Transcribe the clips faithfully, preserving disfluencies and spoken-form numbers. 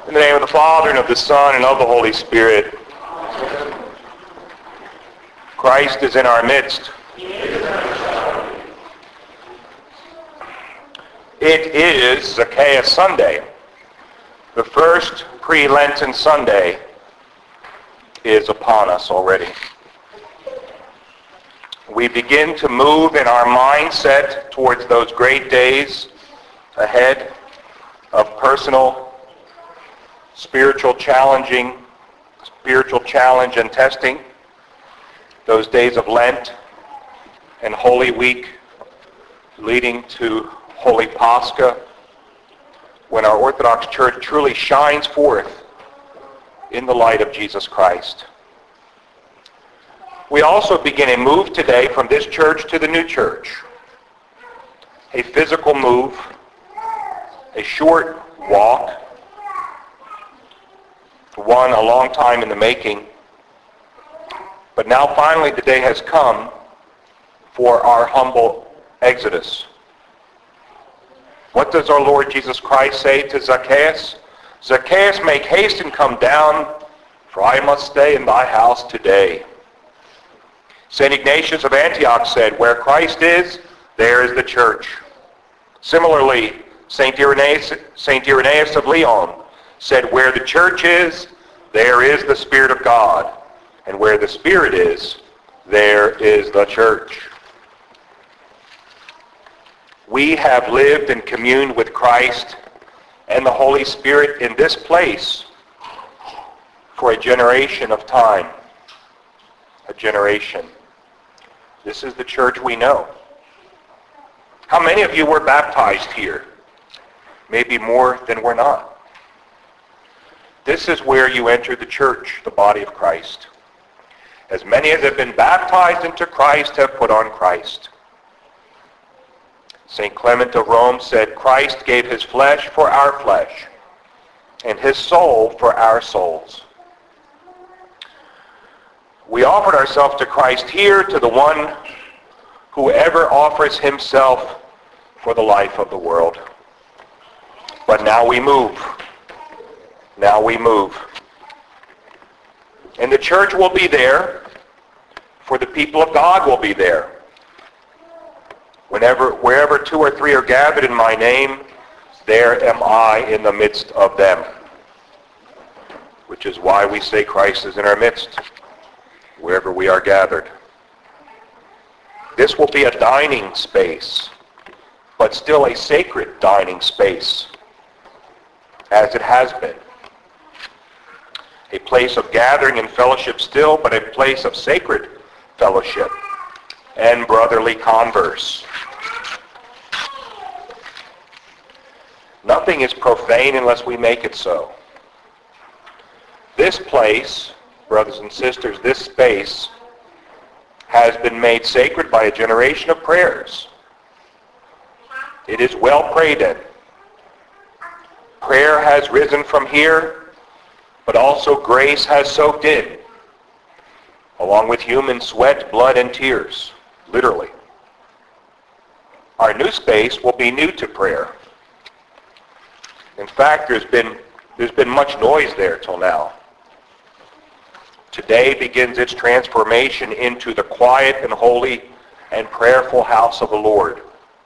In the name of the Father, and of the Son, and of the Holy Spirit. Christ is in our midst. It is Zacchaeus Sunday. The first pre-Lenten Sunday is upon us already. We begin to move in our mindset towards those great days ahead of personal spiritual challenging, spiritual challenge and testing, those days of Lent and Holy Week leading to Holy Pascha, when our Orthodox Church truly shines forth in the light of Jesus Christ. We also begin a move today from this church to the new church. A physical move, a short walk, one a long time in the making, but now finally the day has come for our humble exodus. What does our Lord Jesus Christ say to Zacchaeus? Zacchaeus, make haste and come down, for I must stay in thy house today. Saint Ignatius of Antioch said, where Christ is, there is the church. Similarly, Saint Irenaeus, Saint Irenaeus of Lyon said, where the church is, there is the Spirit of God. And where the Spirit is, there is the church. We have lived and communed with Christ and the Holy Spirit in this place for a generation of time. A generation. This is the church we know. How many of you were baptized here? Maybe more than were not. This is where you enter the church, the body of Christ. As many as have been baptized into Christ have put on Christ. Saint Clement of Rome said, Christ gave his flesh for our flesh, and his soul for our souls. We offered ourselves to Christ here, to the one who ever offers himself for the life of the world. But now we move. Now we move. And the church will be there, for the people of God will be there. Whenever, wherever two or three are gathered in my name, there am I in the midst of them. Which is why we say Christ is in our midst, wherever we are gathered. This will be a dining space, but still a sacred dining space, as it has been. A place of gathering and fellowship still, but a place of sacred fellowship and brotherly converse. Nothing is profane unless we make it so. This place, brothers and sisters, this space has been made sacred by a generation of prayers. It is well prayed in. Prayer has risen from here, but also grace has soaked in, along with human sweat, blood, and tears, literally. Our new space will be new to prayer. In fact, there's been, there's been much noise there till now. Today begins its transformation into the quiet and holy and prayerful house of the Lord.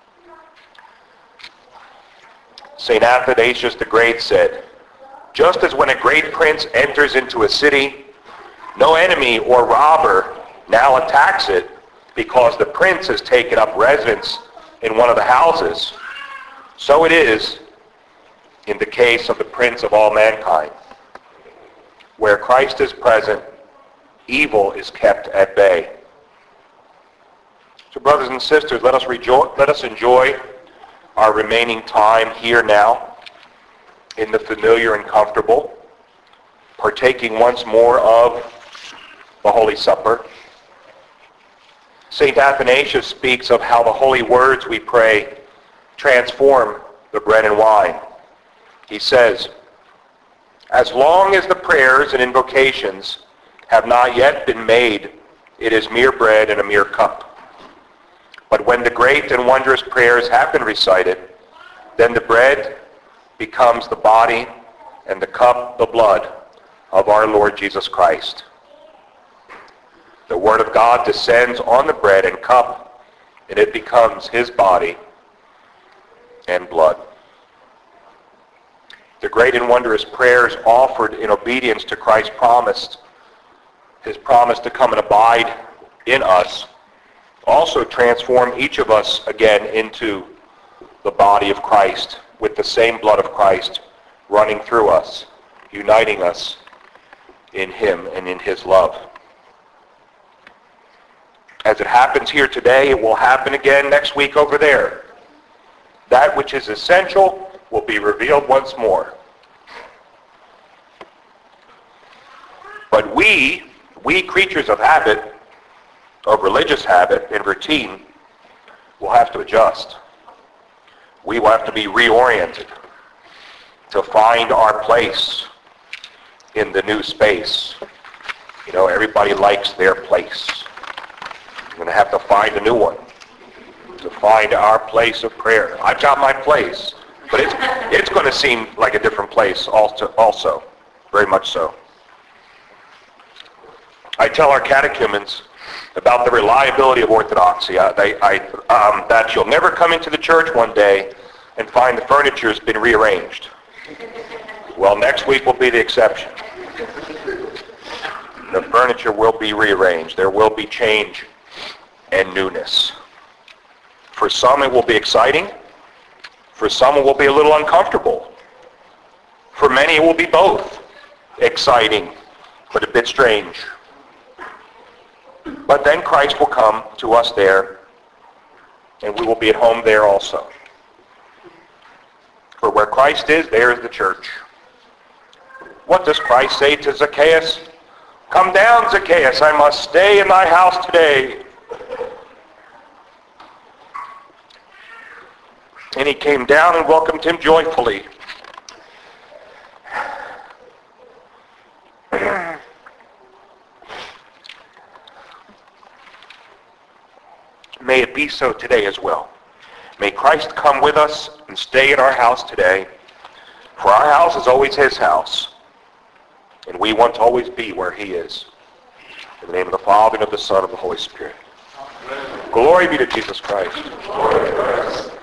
Saint Athanasius the Great said, just as when a great prince enters into a city, no enemy or robber now attacks it because the prince has taken up residence in one of the houses, so it is in the case of the Prince of all mankind. Where Christ is present, evil is kept at bay. So brothers and sisters, let us rejoice, let us enjoy our remaining time here now in the familiar and comfortable, partaking once more of the Holy Supper. Saint Athanasius speaks of how the holy words we pray transform the bread and wine. He says, as long as the prayers and invocations have not yet been made, it is mere bread and a mere cup. But when the great and wondrous prayers have been recited, then the bread becomes the body and the cup the blood of our Lord Jesus Christ. The Word of God descends on the bread and cup, and it becomes his body and blood. The great and wondrous prayers offered in obedience to Christ's promise, his promise to come and abide in us, also transform each of us again into the body of Christ, with the same blood of Christ running through us, uniting us in him and in his love. As it happens here today, it will happen again next week over there. That which is essential will be revealed once more. But we, we creatures of habit, of religious habit and routine, will have to adjust. We will have to be reoriented to find our place in the new space. You know, everybody likes their place. We're going to have to find a new one, to find our place of prayer. I've got my place, but it's, it's going to seem like a different place also, also, very much so. I tell our catechumens about the reliability of orthodoxy. I, I, um, that you'll never come into the church one day and find the furniture has been rearranged. Well, next week will be the exception. The furniture will be rearranged. There will be change and newness. For some it will be exciting. For some it will be a little uncomfortable. For many it will be both exciting, but a bit strange. But then Christ will come to us there, and we will be at home there also. For where Christ is, there is the church. What does Christ say to Zacchaeus? Come down, Zacchaeus, I must stay in thy house today. And he came down and welcomed him joyfully. May it be so today as well. May Christ come with us and stay in our house today. For our house is always his house. And we want to always be where he is. In the name of the Father, and of the Son, and of the Holy Spirit. Amen. Glory be to Jesus Christ.